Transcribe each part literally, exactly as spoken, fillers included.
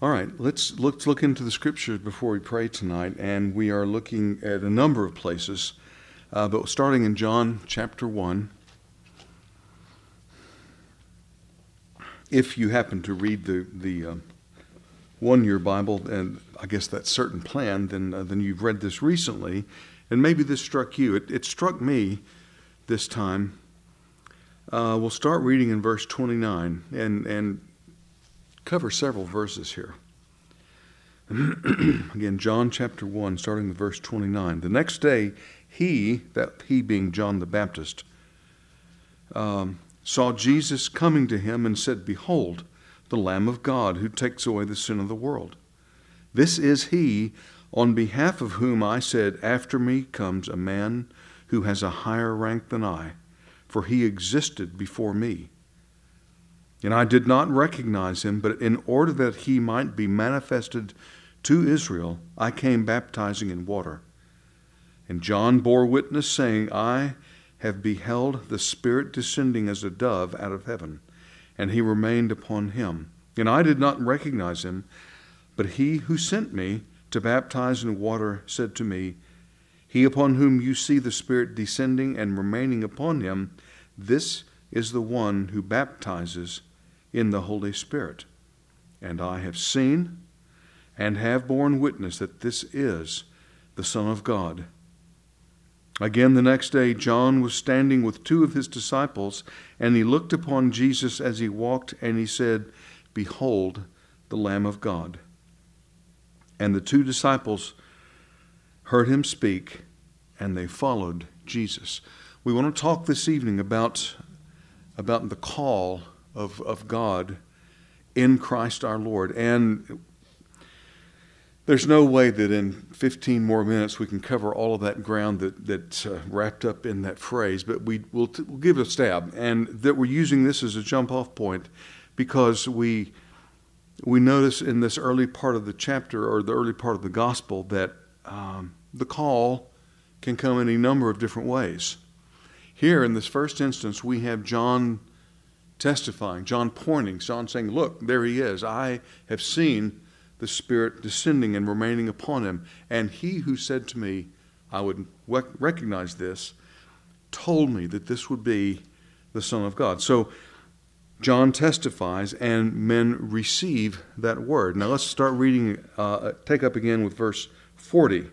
All right, let's, let's look into the scriptures before we pray tonight, and we are looking at a number of places, uh, but starting in John chapter one. If you happen to read the, the uh, one-year Bible, and I guess that's certain plan, then, uh, then you've read this recently, and maybe this struck you. It, it struck me this time. Uh, we'll start reading in verse twenty-nine, and, and cover several verses here. Again, John chapter one, starting with verse twenty-nine. The next day, he, that he being John the Baptist, um, saw Jesus coming to him and said, "Behold, the Lamb of God who takes away the sin of the world. This is he on behalf of whom I said, after me comes a man who has a higher rank than I, for he existed before me. And I did not recognize him, but in order that he might be manifested to Israel, I came baptizing in water. And John bore witness, saying, I have beheld the Spirit descending as a dove out of heaven, and he remained upon him. And I did not recognize him, but he who sent me to baptize in water said to me, He upon whom you see the Spirit descending and remaining upon him, this is the one who baptizes in the Holy Spirit. And I have seen and have borne witness that this is the Son of God." Again the next day John was standing with two of his disciples, and he looked upon Jesus as he walked, and he said, "Behold, the Lamb of God." And the two disciples heard him speak, and they followed Jesus. We want to talk this evening about, about the call of, of God in Christ our Lord. And there's no way that in fifteen more minutes we can cover all of that ground that, that's uh, wrapped up in that phrase, but we, we'll, t- we'll give it a stab. And that we're using this as a jump-off point because we, we notice in this early part of the chapter, or the early part of the gospel, that um, the call can come in a number of different ways. Here in this first instance, we have John testifying, John pointing, John saying, "Look, there he is. I have seen the Spirit descending and remaining upon him. And he who said to me, I would recognize this, told me that this would be the Son of God." So John testifies, and men receive that word. Now let's start reading, uh, take up again with verse forty.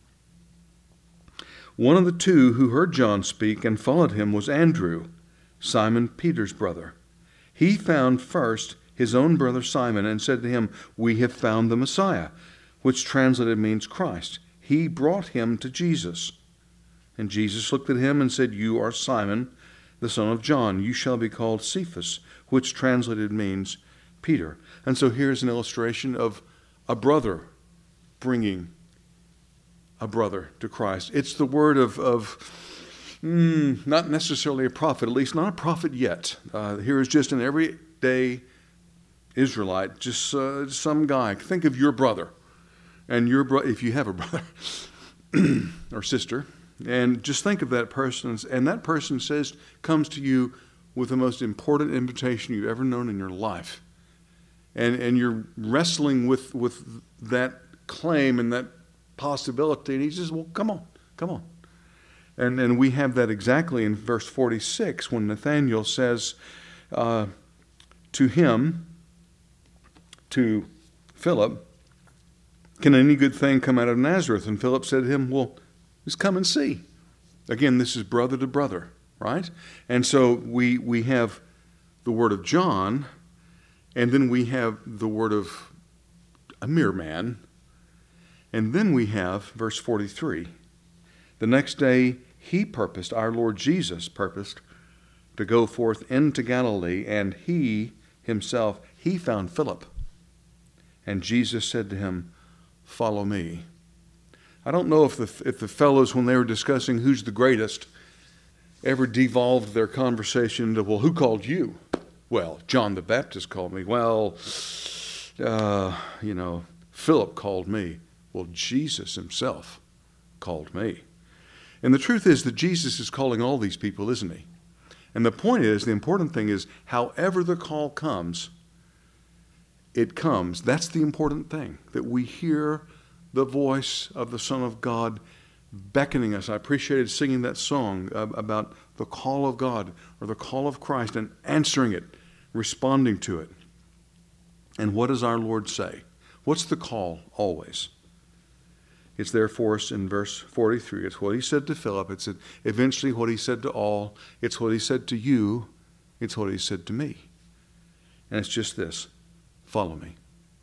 One of the two who heard John speak and followed him was Andrew, Simon Peter's brother. He found first his own brother Simon and said to him, "We have found the Messiah," which translated means Christ. He brought him to Jesus. And Jesus looked at him and said, "You are Simon, the son of John. You shall be called Cephas," which translated means Peter. And so here's an illustration of a brother bringing a brother to Christ. It's the word of, of mm, not necessarily a prophet, at least not a prophet yet. Uh, here is just an everyday Israelite, just uh, some guy. Think of your brother, and your bro- if you have a brother or sister, and just think of that person, and that person says, comes to you with the most important invitation you've ever known in your life, and and you're wrestling with with that claim and that possibility, and he says, "Well, come on, come on." And and we have that exactly in verse forty-six when Nathanael says uh, to him, to Philip, "Can any good thing come out of Nazareth?" And Philip said to him, "Well, just come and see." Again, this is brother to brother, right? And so we we have the word of John, and then we have the word of a mere man, and then we have verse forty-three. The next day he purposed, our Lord Jesus purposed, to go forth into Galilee, and he himself, he found Philip. And Jesus said to him, "Follow me." I don't know if the if the fellows, when they were discussing who's the greatest, ever devolved their conversation to, "Well, who called you?" "Well, John the Baptist called me." "Well, uh, you know, Philip called me." "Well, Jesus himself called me." And the truth is that Jesus is calling all these people, isn't he? And the point is, the important thing is, however the call comes, it comes. That's the important thing, that we hear the voice of the Son of God beckoning us. I appreciated singing that song uh, about the call of God or the call of Christ and answering it, responding to it. And what does our Lord say? What's the call always? It's there for us in verse forty-three. It's what he said to Philip. It's eventually what he said to all. It's what he said to you. It's what he said to me. And it's just this: follow me.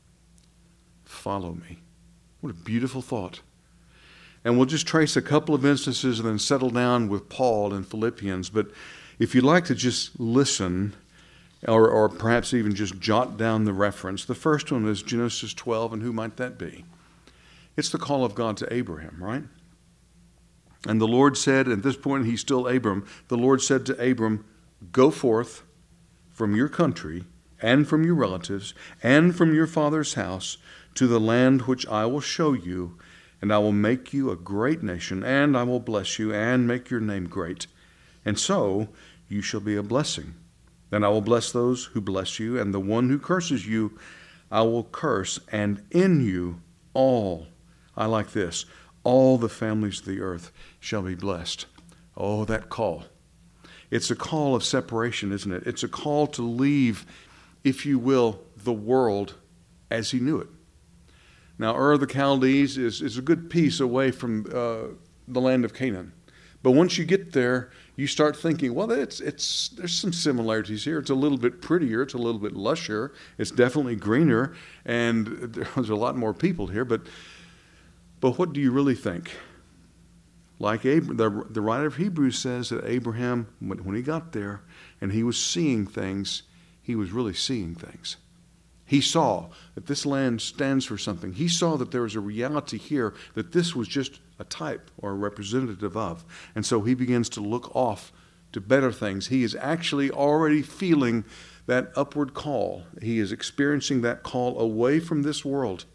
Follow me. What a beautiful thought. And we'll just trace a couple of instances and then settle down with Paul in Philippians. But if you'd like to just listen, or, or perhaps even just jot down the reference, the first one is Genesis twelve, and who might that be? It's the call of God to Abraham, right? And the Lord said, at this point he's still Abram, the Lord said to Abram, go forth from your country and from your relatives and from your father's house to the land which I will show you, and I will make you a great nation, and I will bless you and make your name great. And so you shall be a blessing. Then I will bless those who bless you, and the one who curses you I will curse, and in you all, I like this, all the families of the earth shall be blessed. Oh, that call. It's a call of separation, isn't it? It's a call to leave, if you will, the world as he knew it. Now, Ur of the Chaldees is, is a good piece away from uh, the land of Canaan. But once you get there, you start thinking, well, it's it's there's some similarities here. It's a little bit prettier. It's a little bit lusher. It's definitely greener. And there's a lot more people here. But but what do you really think? Like Ab- the, the writer of Hebrews says that Abraham, when, when he got there and he was seeing things, he was really seeing things. He saw that this land stands for something. He saw that there was a reality here, that this was just a type or a representative of. And so he begins to look off to better things. He is actually already feeling that upward call. He is experiencing that call away from this world.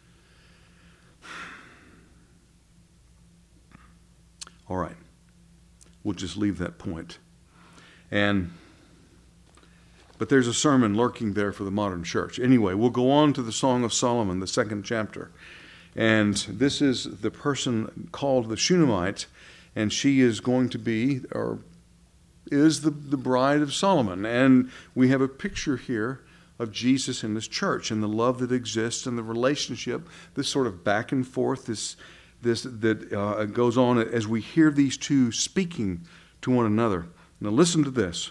All right. We'll just leave that point. And But there's a sermon lurking there for the modern church. Anyway, we'll go on to the Song of Solomon, the second chapter. And this is the person called the Shunammite, and she is going to be, or is the, the bride of Solomon. And we have a picture here of Jesus in this church and the love that exists and the relationship, this sort of back and forth, this, this that uh, goes on as we hear these two speaking to one another. Now listen to this.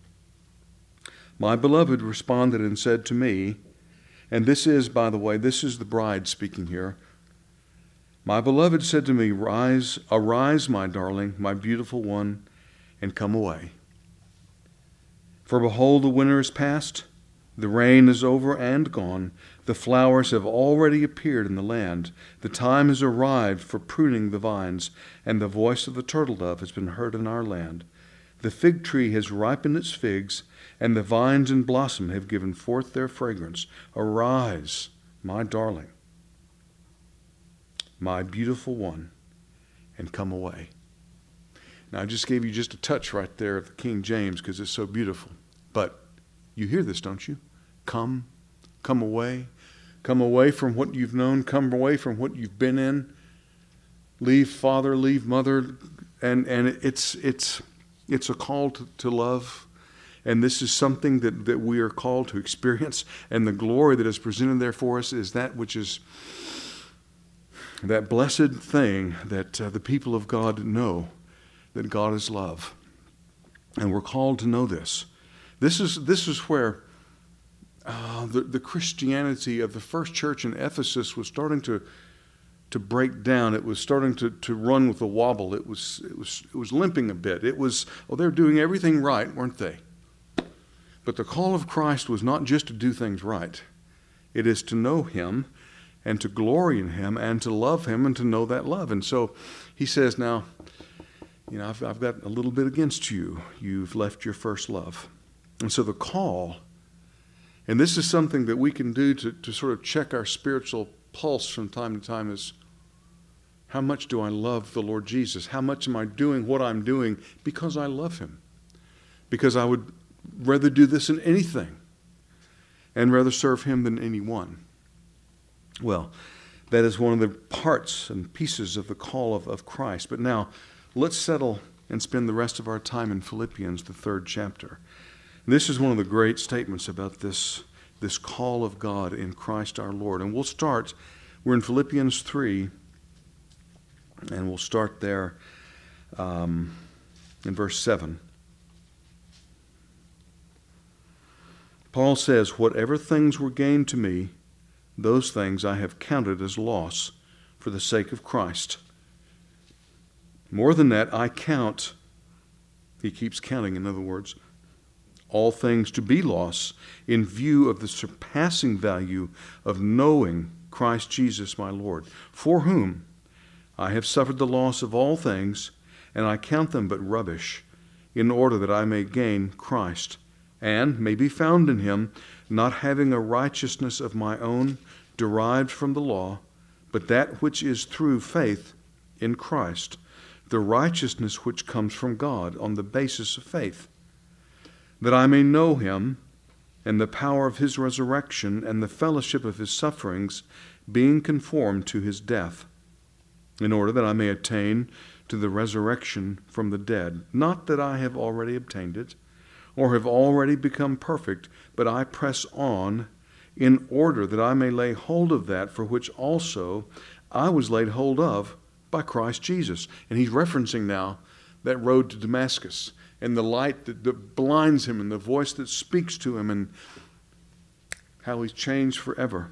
My beloved responded and said to me, and this is, by the way, this is the bride speaking here. My beloved said to me, Rise, arise, my darling, my beautiful one, and come away. For behold, the winter is past, the rain is over and gone, the flowers have already appeared in the land, the time has arrived for pruning the vines, and the voice of the turtle dove has been heard in our land. The fig tree has ripened its figs, and the vines in blossom have given forth their fragrance. Arise, my darling, my beautiful one, and come away. Now, I just gave you just a touch right there of the King James because it's so beautiful. But you hear this, don't you? Come, come away. Come away from what you've known. Come away from what you've been in. Leave father, leave mother. And, and it's, it's, it's a call to, to love. And this is something that, that we are called to experience. And the glory that is presented there for us is that which is that blessed thing that uh, the people of God know, that God is love. And we're called to know this. This is this is where uh, the, the Christianity of the first church in Ephesus was starting to to break down. It was starting to, to run with a wobble. It was it was it was limping a bit. It was, oh, they're doing everything right, weren't they? But the call of Christ was not just to do things right. It is to know Him and to glory in Him and to love Him and to know that love. And so He says, now, you know, I've, I've got a little bit against you. You've left your first love. And so the call, and this is something that we can do to, to sort of check our spiritual pulse from time to time, is how much do I love the Lord Jesus? How much am I doing what I'm doing because I love Him? Because I would rather do this than anything. and rather serve him than any one. Well, that is one of the parts and pieces of the call of, of Christ. But now, let's settle and spend the rest of our time in Philippians, the third chapter. This is one of the great statements about this, this call of God in Christ our Lord. And we'll start, we're in Philippians three, and we'll start there um, in verse seven. Paul says, "Whatever things were gained to me, those things I have counted as loss for the sake of Christ. More than that, I count," he keeps counting, in other words, "all things to be loss in view of the surpassing value of knowing Christ Jesus my Lord, for whom I have suffered the loss of all things, and I count them but rubbish, in order that I may gain Christ, and may be found in him, not having a righteousness of my own derived from the law, but that which is through faith in Christ, the righteousness which comes from God on the basis of faith, that I may know him and the power of his resurrection and the fellowship of his sufferings, being conformed to his death, in order that I may attain to the resurrection from the dead. Not that I have already obtained it, or have already become perfect, but I press on, in order that I may lay hold of that for which also I was laid hold of by Christ Jesus." And he's referencing now that road to Damascus, and the light that, that blinds him, and the voice that speaks to him, and how he's changed forever.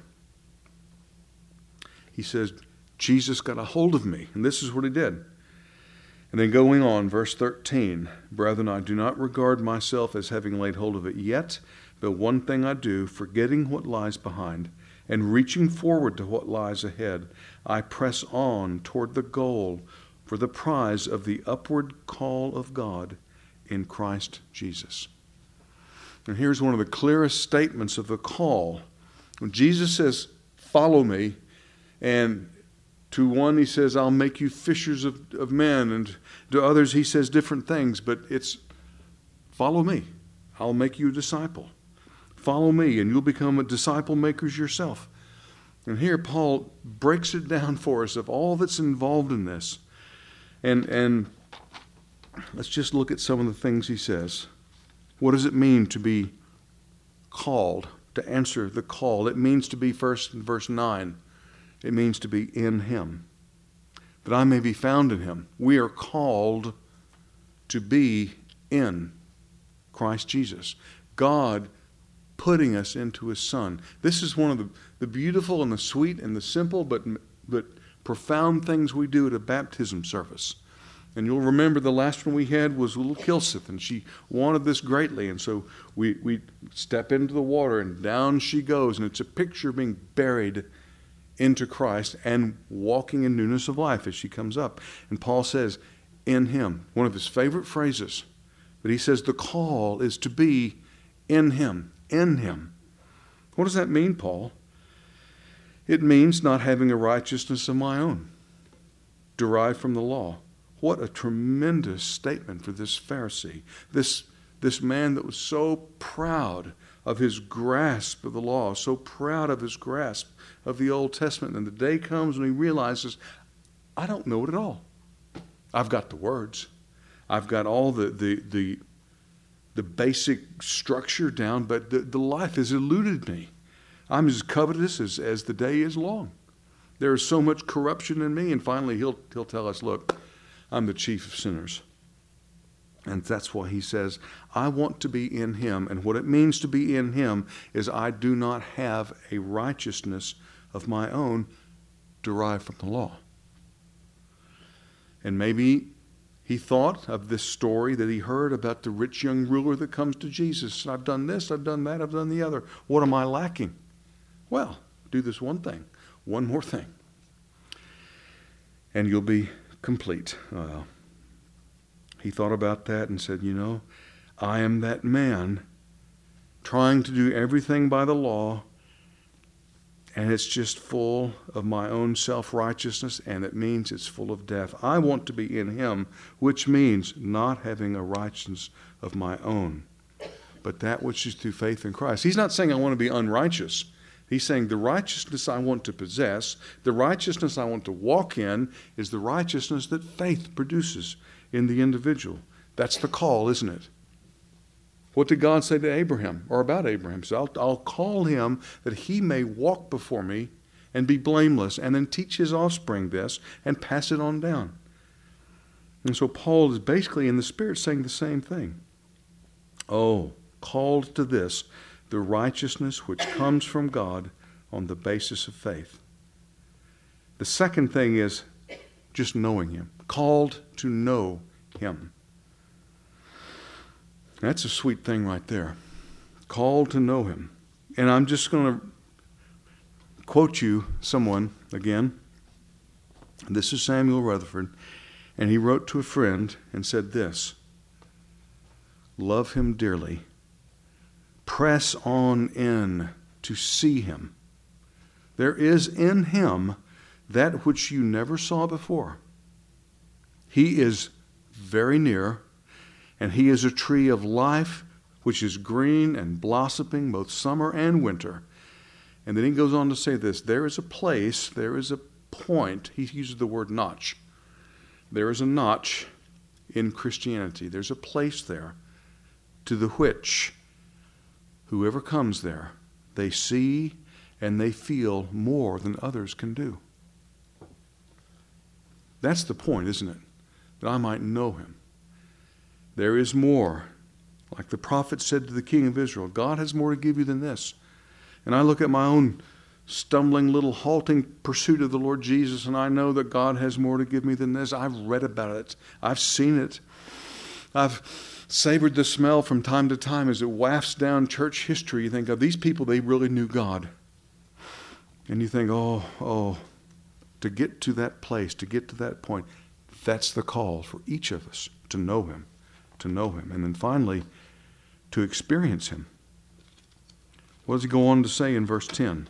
He says, Jesus got a hold of me, and this is what he did. And then going on, verse thirteen, "Brethren, I do not regard myself as having laid hold of it yet, but one thing I do, forgetting what lies behind, and reaching forward to what lies ahead, I press on toward the goal for the prize of the upward call of God in Christ Jesus." And here's one of the clearest statements of the call. When Jesus says, "Follow me," and to one he says, "I'll make you fishers of, of men," and to others he says different things, but it's, "Follow me. I'll make you a disciple. Follow me, and you'll become a disciple makers yourself." And here Paul breaks it down for us of all that's involved in this. And, and let's just look at some of the things he says. What does it mean to be called, to answer the call? It means to be, first in verse nine, it means to be in him, that I may be found in him. We are called to be in Christ Jesus. God putting us into his Son. This is one of the, the beautiful and the sweet and the simple but, but profound things we do at a baptism service. And you'll remember the last one we had was little Kilseth, and she wanted this greatly. And so we, we step into the water, and down she goes. And it's a picture of being buried into Christ and walking in newness of life as she comes up. And Paul says, in him, one of his favorite phrases. But he says the call is to be in him, in him. What does that mean, Paul? It means not having a righteousness of my own, derived from the law. What a tremendous statement for this Pharisee, this, this man that was so proud of his grasp of the law, so proud of his grasp of the Old Testament. And the day comes when he realizes, I don't know it at all. I've got the words. I've got all the the the, the basic structure down, but the, the life has eluded me. I'm as covetous as, as the day is long. There is so much corruption in me. And finally, he'll he'll tell us, look, I'm the chief of sinners. And that's why he says, I want to be in him. And what it means to be in him is I do not have a righteousness of my own derived from the law. And maybe he thought of this story that he heard about the rich young ruler that comes to Jesus. I've done this, I've done that, I've done the other. What am I lacking? Well, do this one thing, one more thing, and you'll be complete. Uh, he thought about that and said, you know, I am that man trying to do everything by the law, and it's just full of my own self-righteousness, and it means it's full of death. I want to be in him, which means not having a righteousness of my own but that which is through faith in Christ. He's not saying I want to be unrighteous. He's saying the righteousness I want to possess, the righteousness I want to walk in, is the righteousness that faith produces in the individual. That's the call, isn't it? What did God say to Abraham, or about Abraham? He said, I'll, I'll call him that he may walk before me and be blameless, and then teach his offspring this and pass it on down. And so Paul is basically in the Spirit saying the same thing. Oh, called to this, the righteousness which comes from God on the basis of faith. The second thing is just knowing him. Called to know him. That's a sweet thing right there. Called to know him. And I'm just going to quote you someone again. This is Samuel Rutherford. And he wrote to a friend and said this: love him dearly. Press on in to see him. There is in him that which you never saw before. He is very near, and he is a tree of life which is green and blossoming both summer and winter. And then he goes on to say this: there is a place, there is a point. He uses the word notch. There is a notch in Christianity. There's a place there to the which whoever comes there, they see and they feel more than others can do. That's the point, isn't it? That I might know him. There is more. Like the prophet said to the king of Israel, God has more to give you than this. And I look at my own stumbling, little halting pursuit of the Lord Jesus, and I know that God has more to give me than this. I've read about it. I've seen it. I've savored the smell from time to time as it wafts down church history. You think, of these people, they really knew God. And you think, oh, oh, to get to that place, to get to that point, that's the call for each of us, to know him, to know him. And then finally, to experience him. What does he go on to say in verse ten?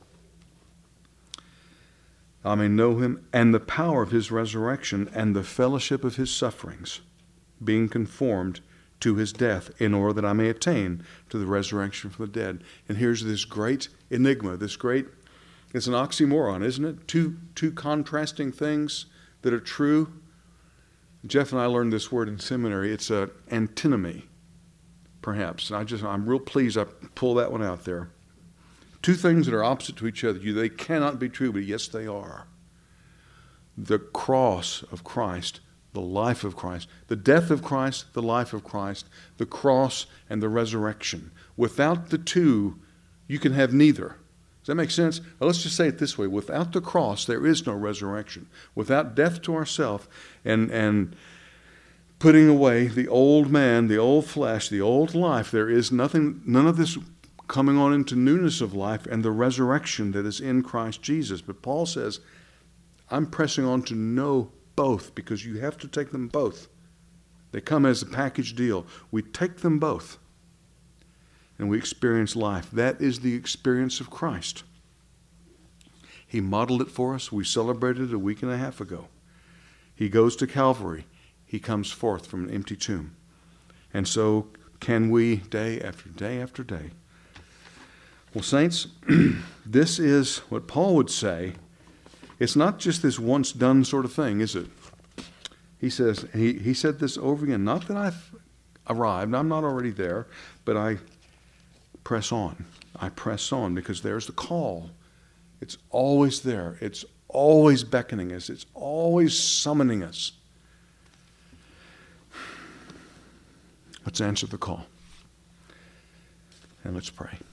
I may know him and the power of his resurrection and the fellowship of his sufferings, being conformed to his death, in order that I may attain to the resurrection from the dead. And here's this great enigma, this great, it's an oxymoron, isn't it? Two, two contrasting things that are true. Jeff and I learned this word in seminary. It's an antinomy, perhaps. And I just, I'm real pleased I pull that one out there. Two things that are opposite to each other. They cannot be true, but yes, they are. The cross of Christ, the life of Christ, the death of Christ, the life of Christ, the cross and the resurrection. Without the two, you can have neither. Does that make sense? Well, let's just say it this way. Without the cross, there is no resurrection. Without death to ourself and, and putting away the old man, the old flesh, the old life, there is nothing, none of this coming on into newness of life and the resurrection that is in Christ Jesus. But Paul says, I'm pressing on to know both, because you have to take them both. They come as a package deal. We take them both and we experience life. That is the experience of Christ. He modeled it for us. We celebrated it a week and a half ago. He goes to Calvary. He comes forth from an empty tomb. And so can we, day after day after day. Well, saints, this is what Paul would say. It's not just this once done sort of thing, is it? He says, he, he said this over again, not that I've arrived, I'm not already there, but I press on. I press on because there's the call. It's always there. It's always beckoning us. It's always summoning us. Let's answer the call. And let's pray.